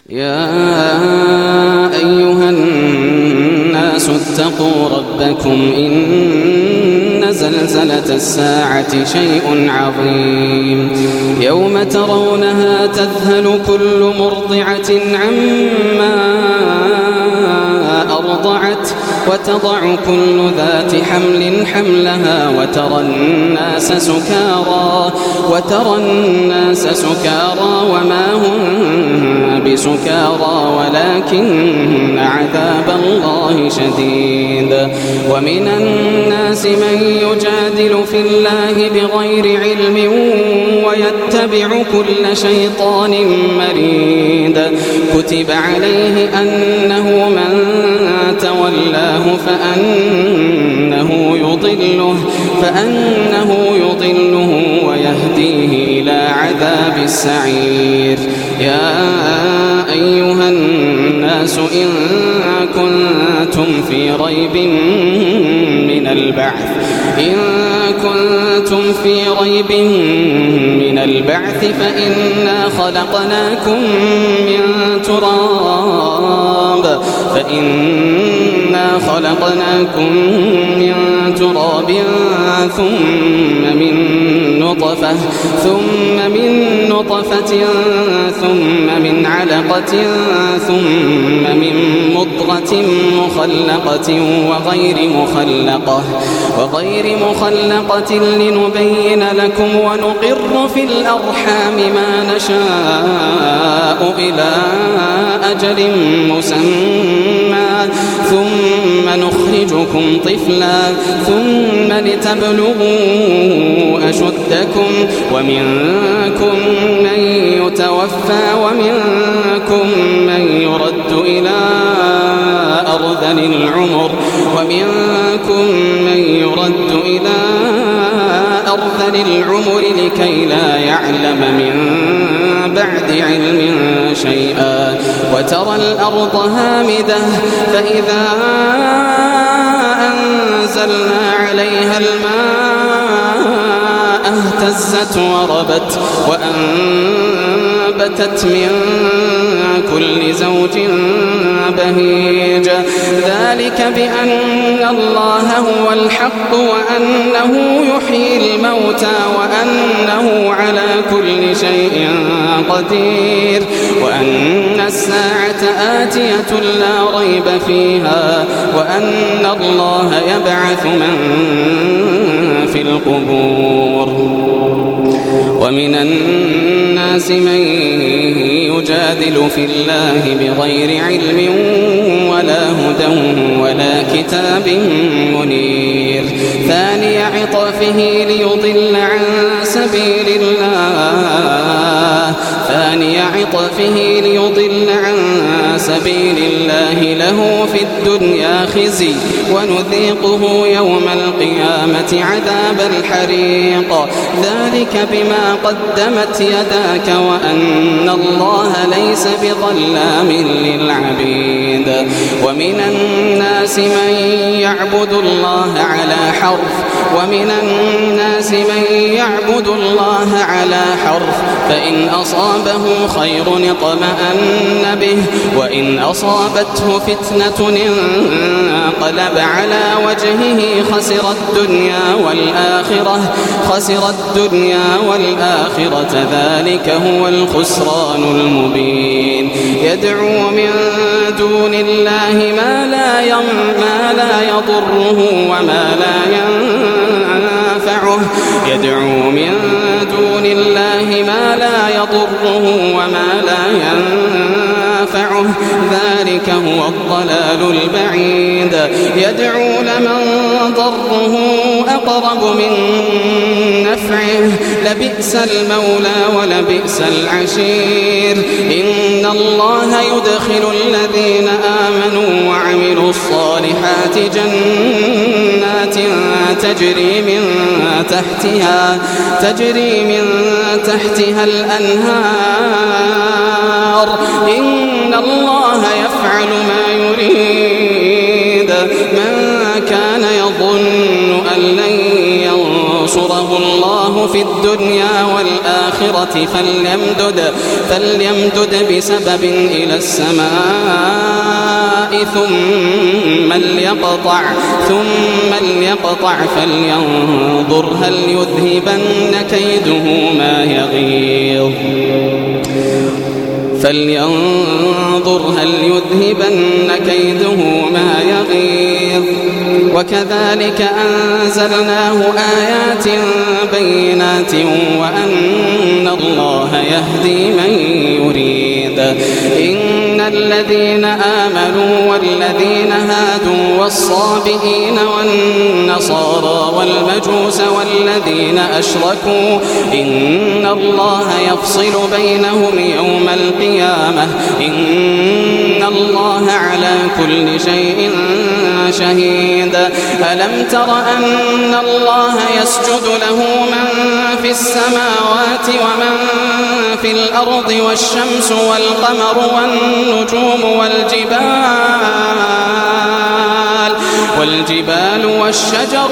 يا أيها الناس اتقوا ربكم إن زلزلة الساعة شيء عظيم يوم ترونها تذهل كل مرضعة عما أرضعت وتضع كل ذات حمل حملها وترى الناس سكارى وما هم بسكارى ولكن عذاب الله شديد ومن الناس من يجادل في الله بغير علم ويتبع كل شيطان مريد كتب عليه أنه من تولاه فأنه يضله ويهديه إلى عذاب السعير يا أيها الناس إن كنتم في ريب من البعث فإنا خلقناكم من تراب ثم من نطفة ثم من علقة ثم من مضغة مخلقة وغير مخلقة لنبين لكم ونقر في الأرحام ما نشاء إلى أجل مسمى ثم نخرجكم طفلا ثم لتبلغوا أشدكم ومنكم من يتوفى ومنكم من يرد إلى أرذل العمر لكي لا يعلم من بعد علم شيئا وترى الأرض هامدة فإذا أنزلنا عليها الماء اهتزت وربت وأنبتت من كل زوج بهيج ذلك بأن الله هو الحق وأنه يحيي الموتى وأنه على كل شيء قدير وأن الساعة آتية لا ريب فيها وأن الله يبعث من في القبور ومن الناس من يجادل في الله بغير علم ولا هدى ولا كتاب منير ثاني عطفه ليضل عن سبيل الله له في الدنيا خزي ونذيقه يوم القيامة عذاب الحريق ذلك بما قدمت يداك وأن الله ليس بظلام للعبيد ومن الناس من يعبد الله على حرف فإن أصابه خير اطمأن به وإن أصابته فتنة انقلب على وجهه خسر الدنيا والآخرة ذلك هو الخسران المبين يدعو من دون الله ما لا يضره وما لا ينفعه ذلك هو الضلال البعيد يدعو لمن ضره أقرب من نفعه لبئس المولى ولبئس العشير إن الله يدخل الذين آمنوا وعملوا الصالحات جنات تجري من تحتها الأنهار إن الله يفعل ما يريد من كان يظن أن لن ينصره الله الله في الدنيا والآخرة فليمدد بسبب إلى السماء ثم ليقطع فلينظر هل يذهبن كيده ما يغيظ وكذلك أنزلناه آيات بينات وأن الله يهدي من يريد. إن الذين آمنوا والذين هادوا والصابئين والنصارى والمجوس والذين أشركوا إن الله يفصل بينهم يوم القيامة إن الله على كل شيء شهيد. ألم تر أن الله يسجد له من في السماوات ومن في الأرض والشمس والقمر والنجوم والجبال والشجر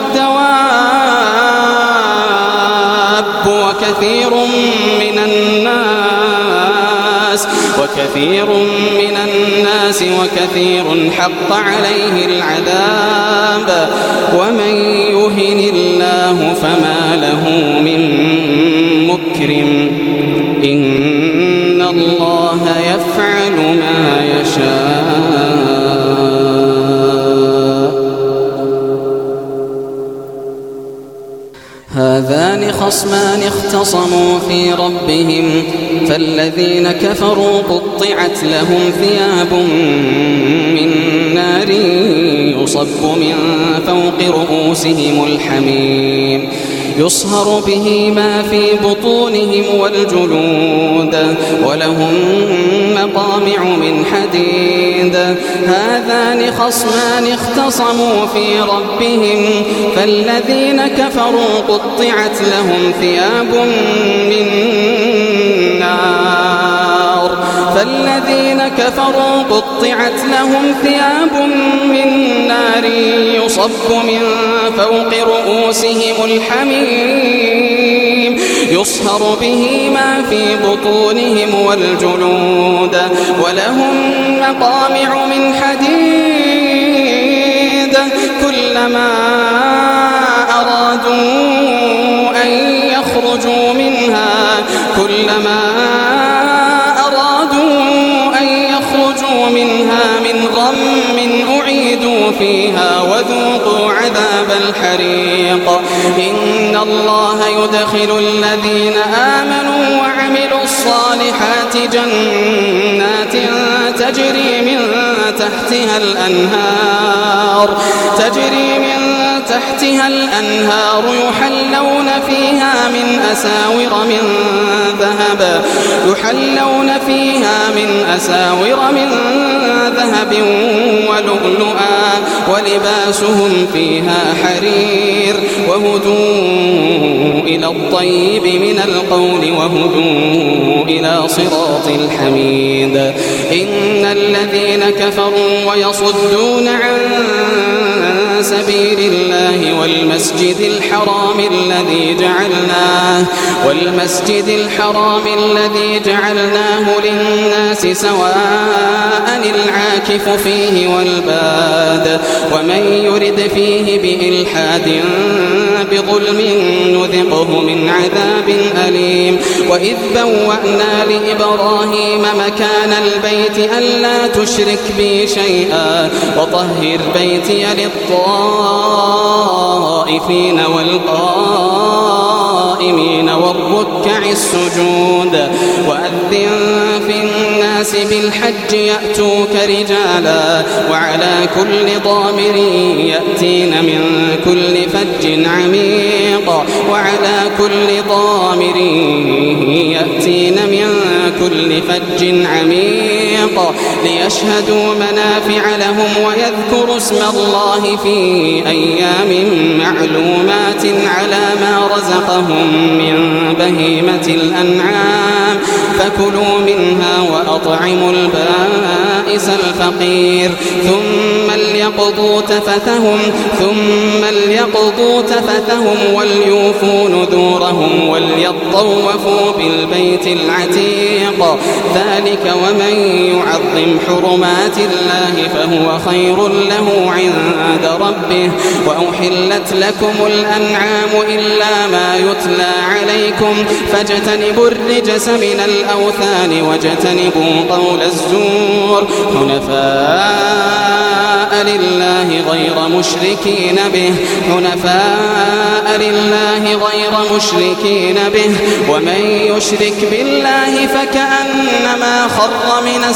والدواب وكثير من الناس وكثير حق عليه العذاب ومن يهن الله فما له من مكرم إن الله يفعل ما يشاء. هذان خصمان اختصموا في ربهم فالذين كفروا قطعت لهم ثياب من نار يصب من فوق رؤوسهم الحميم يصهر به ما في بطونهم والجلود ولهم مقامع من حديد. هذان خصمان اختصموا في ربهم فالذين كفروا قطعت لهم ثياب من نار يصب من فوق رؤوسهم الحميم يصهر به ما في بطونهم والجلود ولهم مقامع من حديد كلما أرادوا أن يخرجوا منها من غم أعيدوا فيها وذوقوا عذاب الحريق. إن الله يدخل الذين آمنوا وعملوا الصالحات جنات تجري من تحتها الأنهار يحلون فيها من أساور من ذهب ولؤلؤا ولباسهم فيها حرير وهدوا إلى الطيب من القول وهدوا إلى صراط الحميد. إن الذين كفروا ويصدون عن سبيل الله والمسجد الحرام الذي جعلناه للناس سواء العاكف فيه والباد ومن يرد فيه بإلحاد بظلم نذقه من عذاب أليم. وإذ بوأنا لإبراهيم مكان البيت ألا تشرك بي شيئا وطهر بيتي للطائفين والقائمين والركع السجود. وأذن في الناس بالحج يأتوك رجالا وعلى كل ضامر يأتين من كل فج عميق ليشهدوا منافع لهم ويذكروا اسم الله في أيام معلومات على ما رزقهم من بهيمة الأنعام فكلوا منها وأطعموا البائس بئس الفقير ثم ليقضوا تفثهم وليوفوا نذورهم وليطوفوا بالبيت العتيق ذلك ومن يعظم حرمات الله فهو خير له عند ربه وأحلت لكم الأنعام إلا ما يتلى عليكم فاجتنبوا الرجس من الأوثان واجتنبوا قول الزور حنفاء لله غير مشركين به ومن يشرك بالله فكأنما خر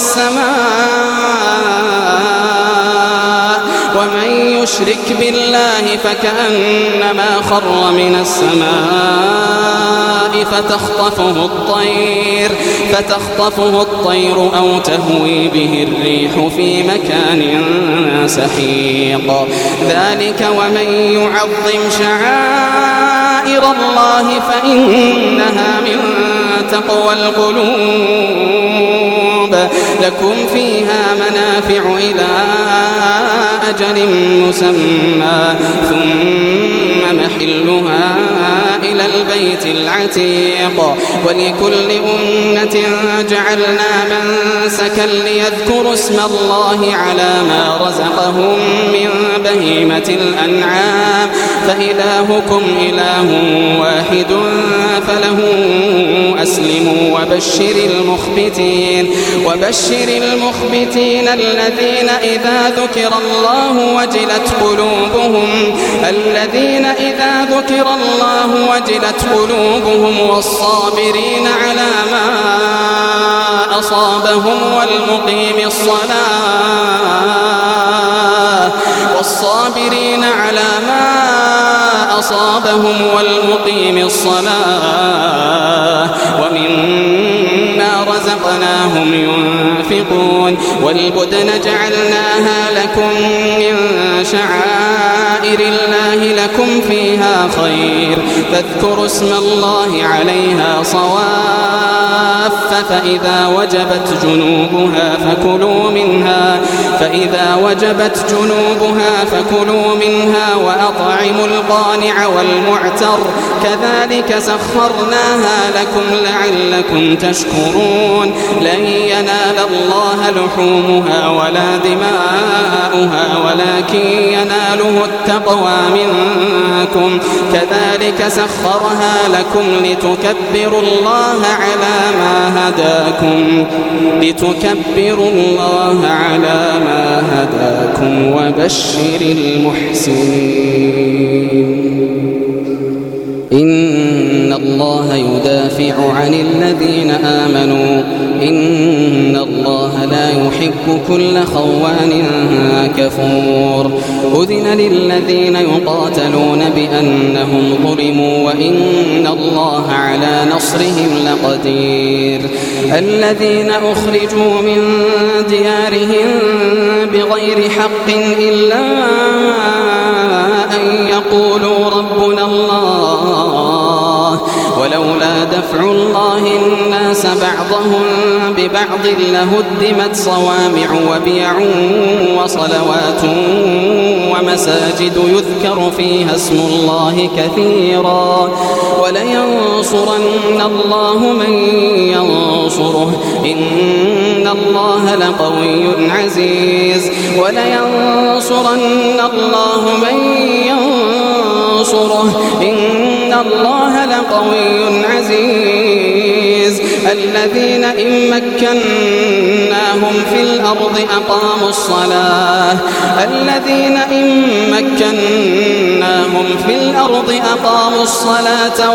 من السماء فتخطفه الطير أو تهوي به الريح في مكان سحيق ذلك ومن يعظم شعائر الله فإنها من تقوى القلوب لكم فيها منافع إلى أجل مسمى ثم محلها إلى البيت العتيق ولكل أمة جعلنا منسكا ليذكروا اسم الله على ما رزقهم من بهيمة الأنعام فإلهكم إله واحد فله أسلموا وبشر المخبتين الذين إذا ذكر الله وجلت قلوبهم والصابرين على ما أصابهم والمقيم الصلاة ومما رزقناهم ينفقون والبدن جعلناها لكم من شعائر الله لكم فيها خير فاذكروا اسم الله عليها صواف فإذا وجبت جنوبها فكلوا منها وأطعموا القانع والمعتر كذلك سخرناها لكم لعلكم تشكرون لن ينال الله لحومها ولا دماؤها ولكن يناله التقوى منكم كذلك سخرها لكم لتكبروا الله على ما هداكم وبشر المحسنين إن الله يدافع عن الذين آمنوا إن الله لا يحب كل خوان كفور أذن للذين يقاتلون بأنهم ظلموا وإن الله على نصرهم لقدير الذين أخرجوا من ديارهم بغير حق إلا أن يقولوا ربنا الله ولولا دفع الله الناس بعضهم ببعض لهدمت صوامع وبيع وصلوات ومساجد يذكر فيها اسم الله كثيرا ولينصرن الله من ينصره إن الله لقوي عزيز ولينصرن الله من ينصره إن الله لقوي عزيز الذين إن مكناهم في الأرض أقاموا الصلاة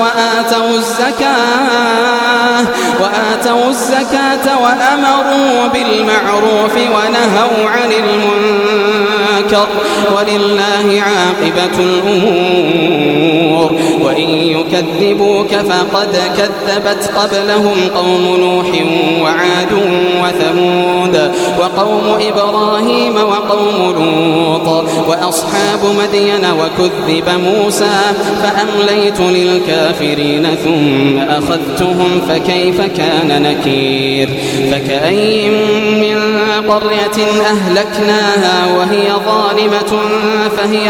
وآتوا الزكاة وأمروا بالمعروف ونهوا عن المنكر ولله عاقبة الأمور وإن يكذبوك فقد كذبت قبلهم قوم نوح وعاد وثمود وقوم إبراهيم وقوم لوط وأصحاب مدين وكذب موسى فأمليت للكافرين ثم أخذتهم فكيف كان نكير فكأين من قرية أهلكناها وهي ظالمة فهي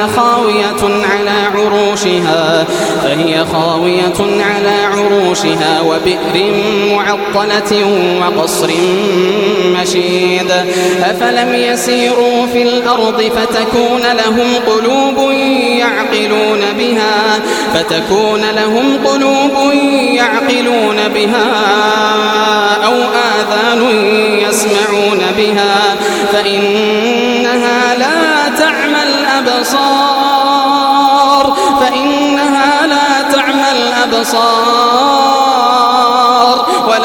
خاوية على عروشها وبئر معطلة وقصر مشيد أفلم يسيروا في الأرض فتكون لهم قلوب يعقلون بها أو آذان يسمعون بها فإنها لا تعمى الأبصار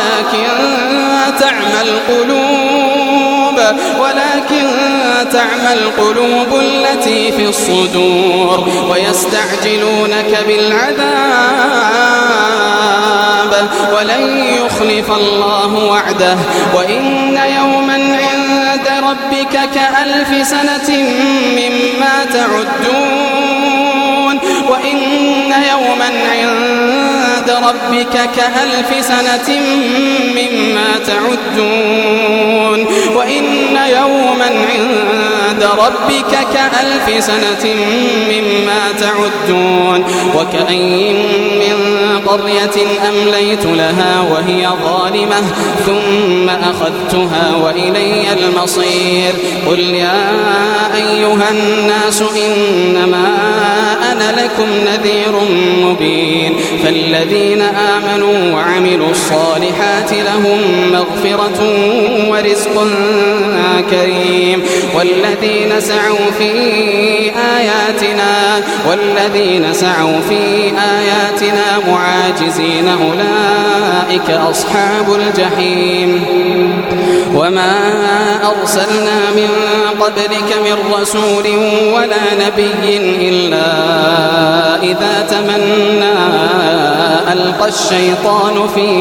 ولكن تعمى القلوب التي في الصدور ويستعجلونك بالعذاب ولن يخلف الله وعده وإن يوما عند ربك كألف سنة مما تعدون وإن يوما عند ربك كألف سنة مما تعدون وإن يوما عند ربك كألف سنة مما تعدون وكأين من قرية أمليت لها وهي ظالمة ثم أخذتها وإلي المصير قل يا أيها الناس إنما أنا لكم نذير مبين فالذين آمنوا وعملوا الصالحات لهم مغفرة ورزق كريم والذين سعوا في آياتنا معاجزين أولئك أصحاب الجحيم وما أرسلنا من قبلك من رسول ولا نبي إلا إذا تمنى ألقى الشيطان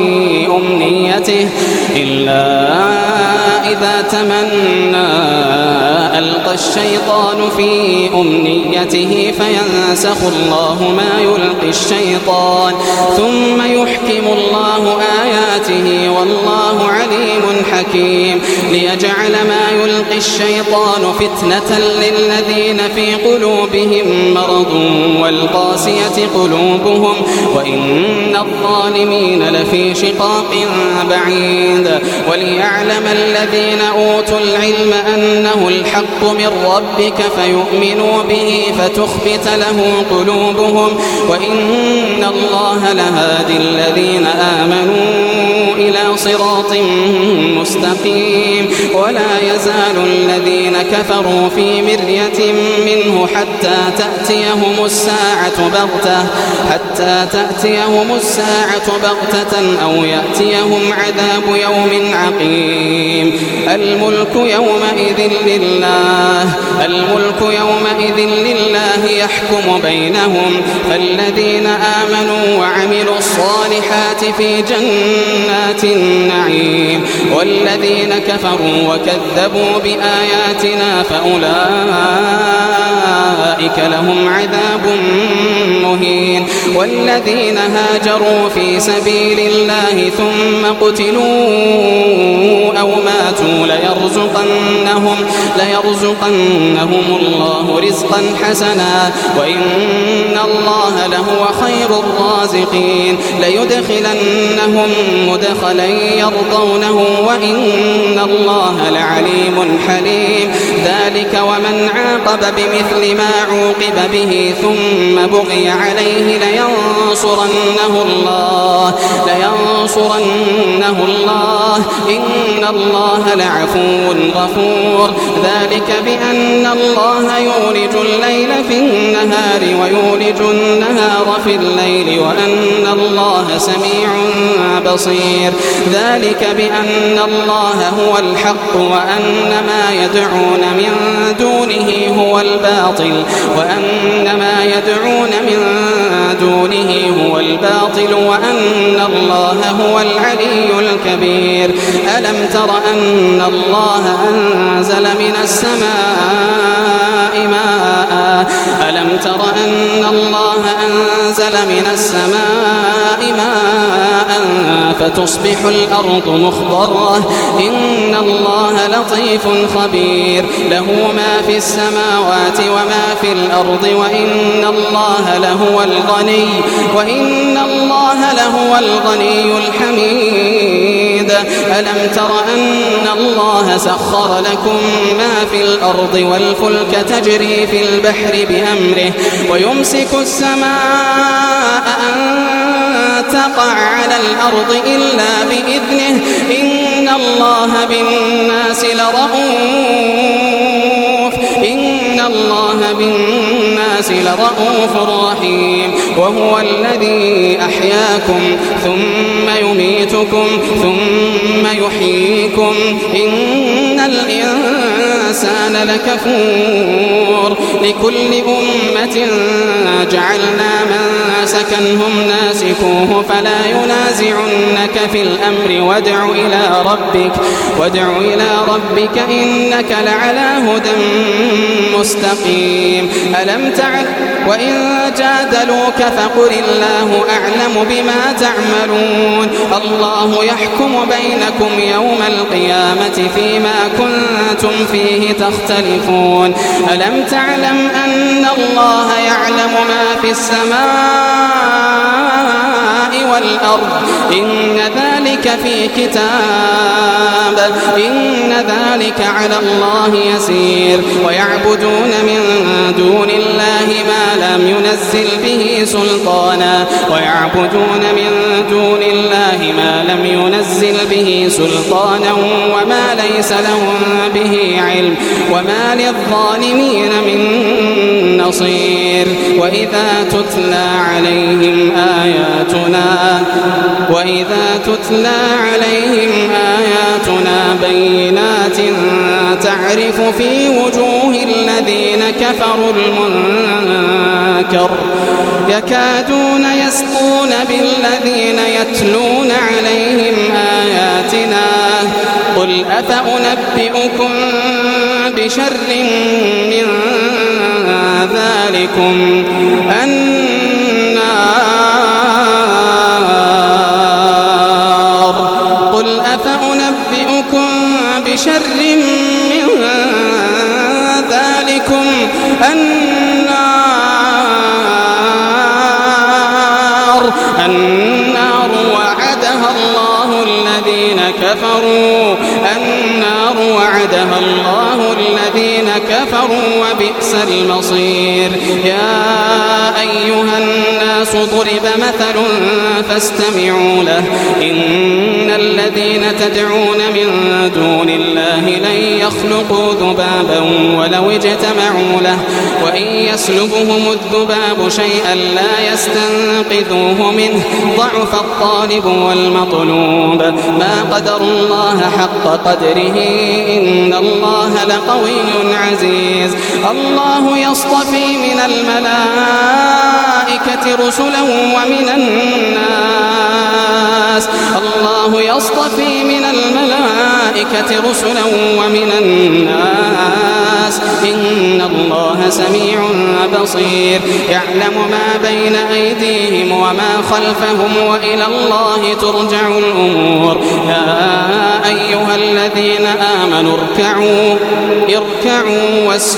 في أمنيته فينسخ الله ما يلقي الشيطان ثم يحكم الله آياته والله عليم حكيم ليجعل ما يلقي الشيطان فتنة للذين في قلوبهم مرض والقاسية قلوبهم وإن الظالمين لفي شقاق بعيد وليعلم الذين أوتوا العلم أنه الحق من ربك فيؤمنوا به فتخبت له قلوبهم وإن الله لهادي الذين آمنوا إلى صراط مستقيم ولا يزال الذين كفروا في مرية منه حتى تأتيهم الساعة بغتة أو يأتيهم عذاب يوم عقيم الملك يومئذ لله يحكم بينهم فالذين آمنوا وعملوا الصالحات في جنات النعيم والذين كفروا وكذبوا بآياتنا فأولئك لهم عذاب مهين والذين هاجروا في سبيل الله ثم قتلوا أو ماتوا ليرزقنهم الله رزقا حسنا وإن الله لهو خير الرازقين ليدخلنهم مدخلا يرضونه وإن الله لعليم حليم ذلك ومن عاقب بمثل ما عوقب به ثم بغي عليه لينصرنه الله إن الله لعفو غفور ذلك بأن الله يولج الليل في النهار ويولج النهار في الليل وأن الله سميع بصير ذلك بأن الله هو الحق وأن ما يدعون من دونه هو الباطل وأن الله هو العلي الكبير ألم تر أن الله أنزل من السماء ماء ألم تر أن الله أنزل من السماء ماء فتصبح الأرض مخضرة إن الله لطيف خبير له ما في السماوات وما في الأرض وإن الله لهو الغني الحميد ألم تر أن الله سخر لكم ما في الأرض والفلك تجري في البحر بأمره ويمسك السماء أن تقع على الأرض إلا بإذنه إن الله بالناس لرؤوف رحيم وهو الذي أحياكم ثم يميتكم ثم يحييكم إن الإنسان لكفور لكل أمة جعلنا منسكنهم ناسكوه فلا ينازعنك في الأمر وادع إلى ربك إنك لعلى هدى مستقيم ألم تعلم وإن جادلوك فقل الله أعلم بما تعملون الله يحكم بينكم يوم القيامة فيما كنتم فيه تختلفون ألم تعلم أن الله يعلم ما في السماء والأرض إن ذلك في كتاب إن ذلك على الله يسير ويعبدون من دون الله ما لم ينزل به سلطانا وما ليس لهم به علم وما للظالمين من نصير وإذا تتلى عليهم آياتنا بينات تعرف في وجوه الذين كفروا المنكر يكادون يسطون بالذين يتلون عليهم آياتنا قل أفأنبئكم بشر من ذلكم النار وعدها الله الذين كفروا وبئس المصير يا أيها الناس ضرب مثل فاستمعوا له إن الذين تدعون من دون الله لن يخلقوا ذبابا ولو اجتمعوا له وإن يسلبهم الذباب شيئا لا يستنقذوه منه ضعف الطالب والمطلوب ما قدر الله حق قدره إن الله لقوي عزيز الله يصطفي من الملائكة رسلا ومن الناس إن الله سميع بصير يعلم ما بين أيديهم وما خلفهم وإلى الله ترجع الأمور يا أيها الذين آمنوا اركعوا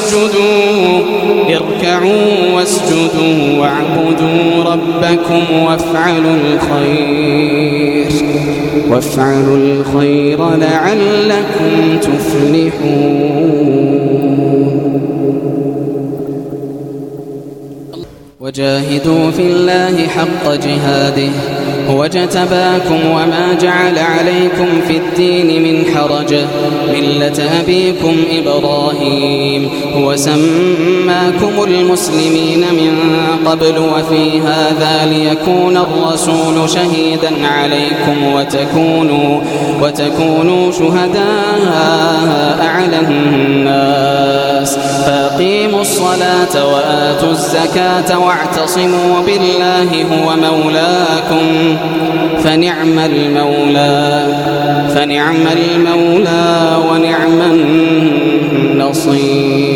واسجدوا واعبدوا ربكم وافعلوا الخير لعلكم تفلحون وجاهدوا في الله حق جهاده هو اجتباكم وما جعل عليكم في الدين من حرج ملة أبيكم إبراهيم هو سماكم المسلمين من قبل وفي هذا ليكون الرسول شهيدا عليكم وتكونوا شهداء على الناس فأقيموا الصلاة وآتوا الزكاة واعتصموا بالله هو مولاكم فنعم المولى ونعم النصير